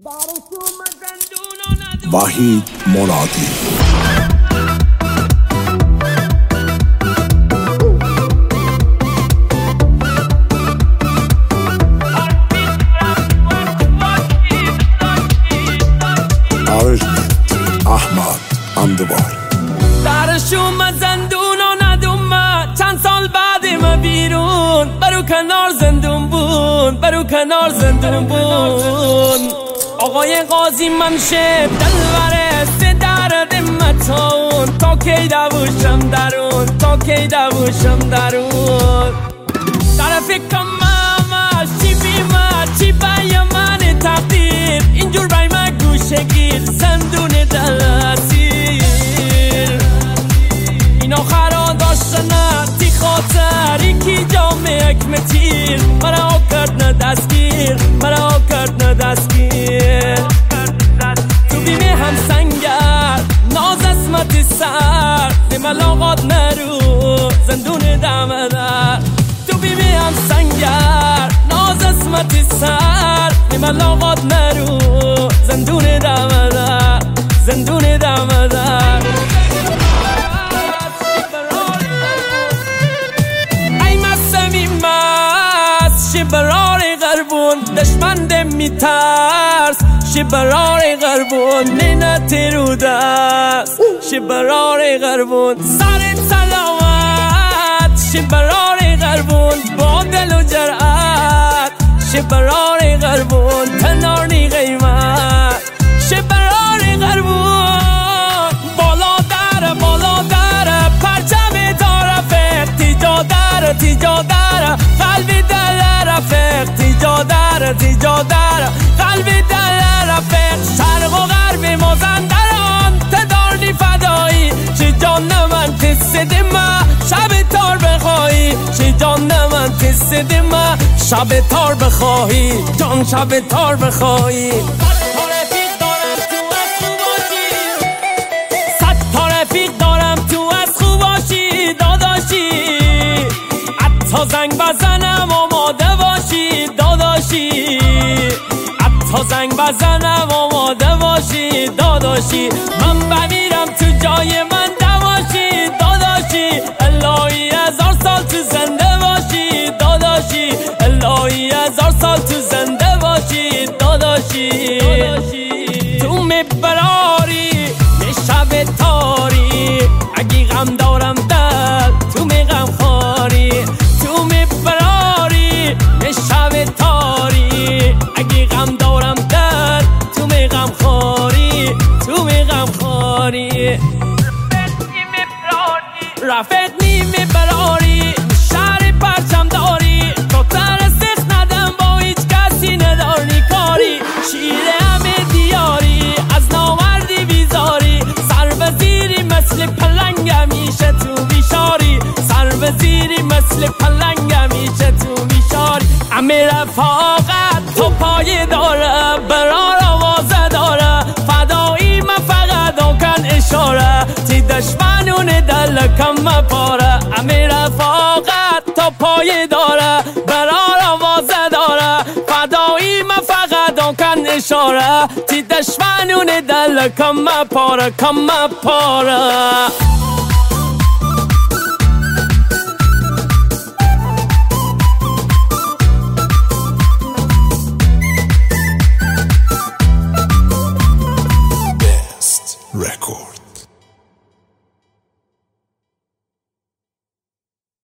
وحید مرادی. احمد اندوار. درشون زندون و ندوم چند سال بعد ما بیرون برو کنار زندون بون برو کنار زندون بون آقای قاضی منشه دلوره سه درد متون تا کی دوشم درون تا کی دوشم درون طرف کمم چی بیمه چی باید من تقدیر اینجور بای من گوشه گیر زندون دلسیر این آخرا داشتنه تی خاطر یکی جامعه اکمتیر مرا کرد نه دستگیر مرا کرد نه دستگیر تو بیمه هم سنگر ناز اسمت سر به ملاقات نرو زندون دم در تو بیمه هم سنگر ناز اسمت سر به ملاقات نرو زندون دم در زندون دم در شبرار غربون دشمن میترس شبرار غربون نه تیرو دست شبرار غربون سر سلامت شبرار غربون با دل و جرأت شبرار غربون تنارنی قیمت شبرار غربون بالا در پرچم طرف تیجا در قلبی دل رفق تیجا در قلبی دل رفق شرق و غرب مازندران تدارنی فدایی چی جان من تسد ما شب تار بخواهی چی جان من تسد ما شب تار بخواهی جان شب تار بخواهی صد تا رفیق دارم تو از خوباشی داداشی حتی زنگ بزنم آماده باشی داداشی حتی زنگ بزنم آماده باشی داداشی من بمیرم تو جای من دواشی داداشی الهی 1000 سال تو زنده باشی داداشی الهی 1000 سال تو زنده باشی داداشی تو میبراری یه شب تاری اگه غم دارم دل تو می غم خاری تو میبراری یه شب تاری اگه غم دارم دل تو می غم خاری تو می غم خاری رفت نیمه براری شهر پرچم داری تو ترسخ ندم با هیچ کسی نداری کاری شیره همه دیاری از نامردی بیزاری سر وزیری مثل پلنگ همیشه تو بیشاری سر وزیری مثل پلنگ همیشه تو بیشاری همه رفاقت تو پایه داره برار آوازه داره فدایی من فقط کن اشاره تی دشمنون دل کم پاره همه رفاقت تو پایه داره برار آوازه داره فدایی من فقط کن اشاره تی دشمنون دل کم پاره Record